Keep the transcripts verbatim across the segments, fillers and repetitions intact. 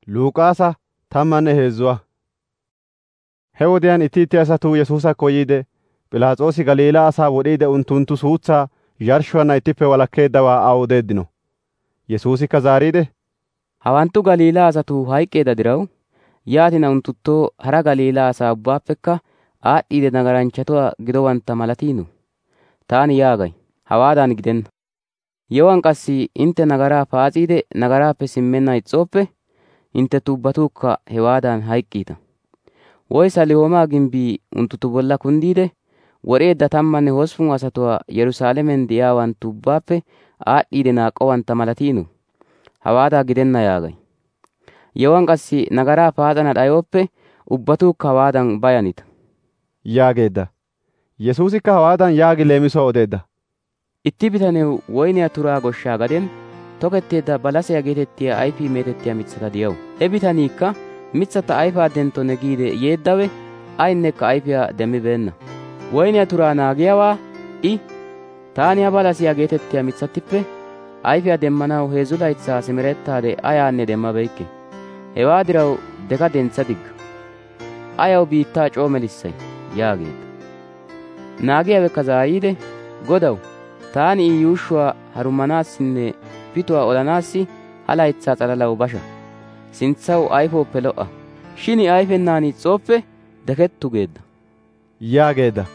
Luuqaasa tammanne heedzuwa. He wodiyaan itti itti asatuu Yesuusakko yiide Phiilaaxoosi Galiilaa asaa wodhiide unttunttu suutsaa yarshuwaanna ittippe walakkeeddawaa aw odeeddino. Yesuusikka zaariide, hawanttu Galiilaa asatuu hayqqeedda dirawu yaatina unttuttoo hara Galiilaa asaa ubbaappekka aadhdhiide nagaranchchatuwaa gidowantta malatiinu. Taani yaagay, hawaadan gidenna. Yewuwaan qassi intte nagaraa paas'iide nagaraappe simmenna ixxooppe inttettu ubbatuukka hewaadan hayqqiita. Woy Salihoomaa gimbbii unttunttu bolla kunddiide wodheedda tammanne hosppun asatuwaa Yerusaalamen de'iyaawanttu ubbaappe aadhdhiide naaqowantta malatiinu. Hawaadaa gidenna yaagay. Yewuwaan qassi nagaraa paas'ana dhayooppe ubbatuukka hawaadan bayanita yaageedda. Yesuusikka hawaadan yaagi leemisuwaa odeedda. Itti bitanew woyniyaa turaa goshshaa gaden toketteedda balasiyaa geetettiyaa ayfii meetettiyaa mitsata diyawu. He bitaniikka mitsata ayfaa denttone giide yeeddawe aynnekka ayfiyaa demmibeenna. Woyniyaa turaa naagiyaawaa I, taani ha balasiyaa geetettiyaa mitsattippe ayfiyaa demmanaw heezzu laytsaa simerettaade ayaanne demmabeykke. Hewaa diraw deka dentsa digga. Ayaw biittaa coo melissay yaageedda. Naagiyaawekka zaariide, Godaw, taani I yuushshuwaa harumanaassinne pituwaa olanaassi ha laytsaa xalalaw basha. Sintsaw ayfooppe lo"a. Shin I ayfennaan ixxooppe dekettu geedda yaageedda.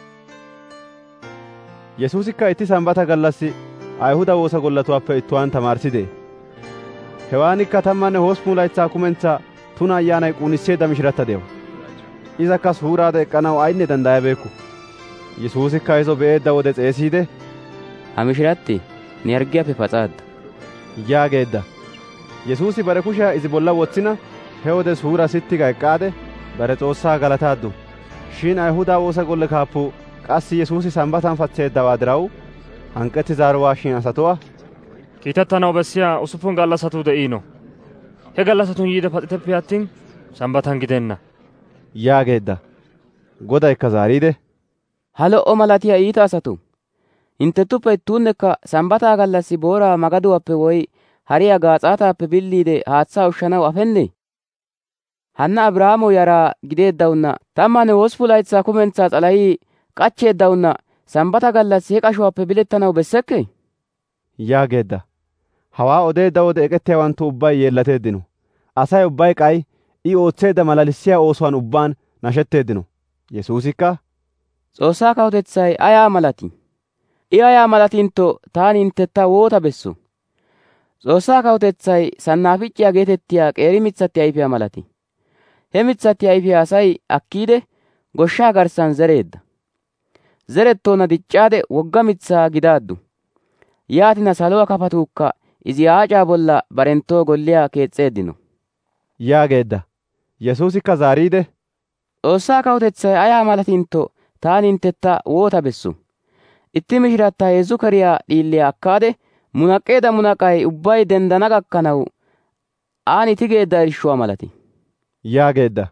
Yesuusikka itti Sanbata gallassi Ayihuda woosa gollatuwaappe ittuwaan tamaarissidee. Hewaanikka tammanne hosppun laytsaa kumentsaa tuna ayyaanay quunisseedda mishiratta de'awu. Izakka suuraade eqqanaw aynne danddayabeekku. Yesuusikka izo be'eedda wode xeesiide, ha mishiratti ne harggiyaappe paxaadda yaageedda. Yesuusi bare kushiyaa izi bolla wotsina he wode suura sitti ga eqqaade bare Xoossaa galataaddu. Shin Ayihuda woosa golle kaappuu qassi Yesuusi Sanbatan patseeddawaa diraw hanqqetti zaaruwaashin asatuwaa, kiitettanaw bessiyaa usuppun gallassatuu de'iino. He gallassatun yiide paxiteppe attin Sanbatan gidenna yaageedda. Godaykka zaariide, ha lo"o malatiyaa iita asatu, inttettuppe ittuunnekka Sanbataa gallassi booraa magaduwaappe woy hariyaa gaaxaataappe billiide haatsaa ushshanaw afennee? Hanna Abrahaamo yaraa gideeddawunna tammanne hosppun laytsaa kumentsaa s'alahii qachcheeddawunna Sanbata gallassi he qashuwaappe bilettanaw bessekkee? yaageedda. Hawaa odeedda wode eqettiyaawanttu ubbay yeellateeddino. Asay ubbay k'ay I ootseedda malalissiyaa oosuwaan ubbaan nashetteeddino. Yesuusikka, S'oossaa kawutetsay ayaa malatii? I ayaa malatintto taani inttetta woota besso? S'oossaa kawutetsay sannaaficciyaa geetettiyaa qeeri mitsatti ayfiyaa malati. He mitsatti ayfiyaa asay akkiide goshshaa garssan zereedda. Zerettoona diccaade wogga mitsaa gidaaddu. Yaatina saluwaa kafatuukka izi aacaa bolla barenttoo golliyaa keexxeeddino yaageedda. Yesuusikka zaariide, Xoossaa kawutetsay ayaa malatintto taani inttetta woota besso? Itti mishiratta heezzu keriyaa dhiilliyaa akkaade munaqqeedda munaqay ubbay denddana gakkanaw aani tigeedda irshuwaa malati yaageedda.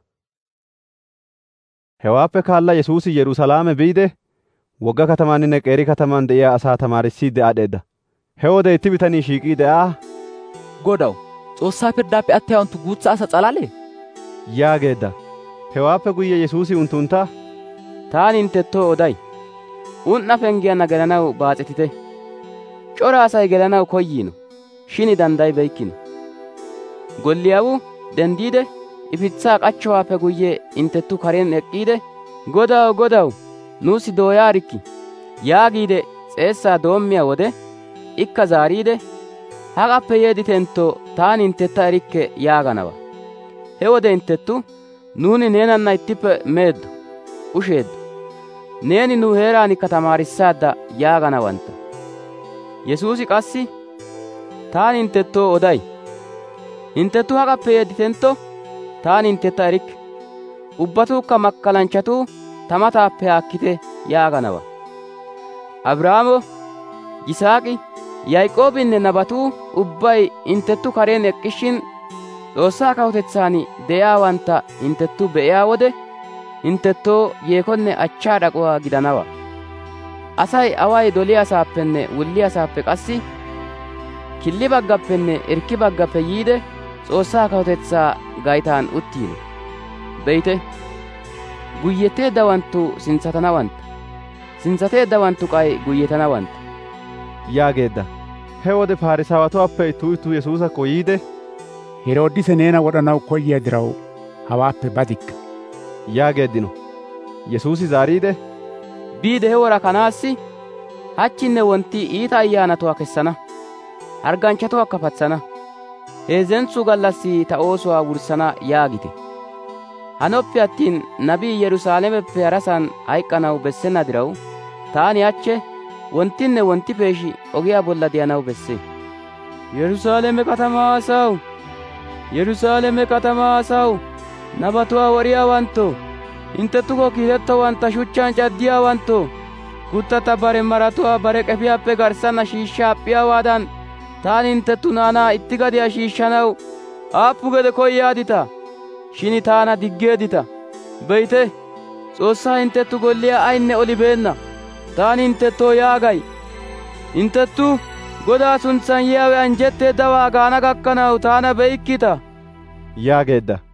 Hewaappe kaalla Yesuusi Yerusalaame biide wogga katamaaninne qeeri katamaan de'iyaa asaa tamaarissiidde aad'eedda. He wode itti bitanii shiiqiide aa, Godaw, Xoossaa pirddaappe attiyaawanttu guutsa asa s'alalee? yaageedda. Hewaappe guyye Yesuusi unttuntta, taani inttettoo oday, un"a penggiyaanna gelanaw baas'etite. Cora asay gelanaw koyyiino, shin danddayibeykkino. Golliyaawu denddiide ifitsaa qachchowaappe guyye inttettu karen eqqiide, Godaw, Godaw, nuusi dooyaarikki yaagiide s'eessaa doommiyaa wode ikka zaariide, haqappe yeeditentto taani inttetta erikke yaaganawa. He wode inttettu, nuuni neenanna ittippe meeddo, usheeddo, neeni nu heeraanikka tamaarissaadda yaaganawantta. Yesuusi qassi, taani inttettoo oday, inttettu haqappe yeeditentto taani inttetta erikke, ubbatuukka makkalanchchatuu ta mataappe haakkite yaaganawa. Abrahaamo, Yisaaqi, Yaaqoobinne nabatuu ubbay inttettu karen eqqishin Xoossaa kawutetsaan de'iyaawantta inttettu be'iyaa wode inttettoo yeekonne achchaa dhaquwaa gidanawa. Asay away doliyaasaappenne wulliyaasaappe qassi killi baggappenne irkki baggappe yiide Xoossaa kawotetsaa gaytaan uttiino. Be'ite, guyyeteeddawanttu sintsatanawantta, sintsateeddawanttu k'ay guyyetanawantta» yaageedda. He wode Parisaawatuwaappe ittuu ittuu Yesuusakko yiide, «Heroodise neena wodhanaw koyyiyaa diraw hawaappe badikka» yaageeddino. Yesuusi zaariide, «Biide he wora kanaassi hachchinne wontti iita ayyaanatuwaa kessana, harganchchatuwaakka patsana, heezzentsu gallassi ta oosuwaa wurssana yaagite. Hanoppe attin nabii Yerusaalameppe harasan hayk'k'anaw bessenna diraw, taani hachche wonttinne wontti peeshi ogiyaa bolla de'anaw bessee. Yerusaalame katamaa asaw, Yerusaalame katamaa asaw, nabatuwaa wodhiyaawanttoo, hinttettukko kiitettowantta shuchchaan c'addiyaawanttoo, kuttata bare maratuwaa bare k'efiyaappe garssanna shiishsha hap'p'iyaawaadan, taani hinttettu naanaa itti gadiyaa shiishshanaw aappu gede koyaadita? Shin taana diggeeddita. Be'ite, S'oossaa hinttettu golliyaa ayinne olibeenna. Taani hinttettoo yaagay, hinttettu Godaa suntsan yiyaawe anjjetteeddawaa gaana gakkanaw taana be'ikkita» yaageedda.